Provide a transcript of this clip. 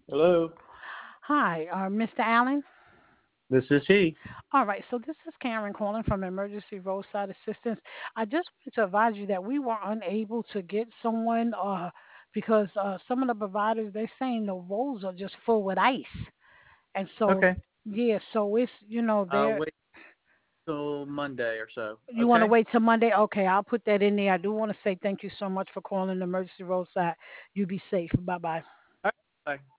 Hello. Hi, Mr. Allen. This is he. All right, so this is Karen calling from Emergency Roadside Assistance. I just wanted to advise you that we were unable to get someone because some of the providers they're saying the roads are just full with ice, and so Okay. yeah, so it's they're Wait till Monday or so. you want to Okay. wait till Monday? Okay, I'll put that in there. I do want to say thank you so much for calling Emergency Roadside. You be safe. Bye bye. All right. Bye.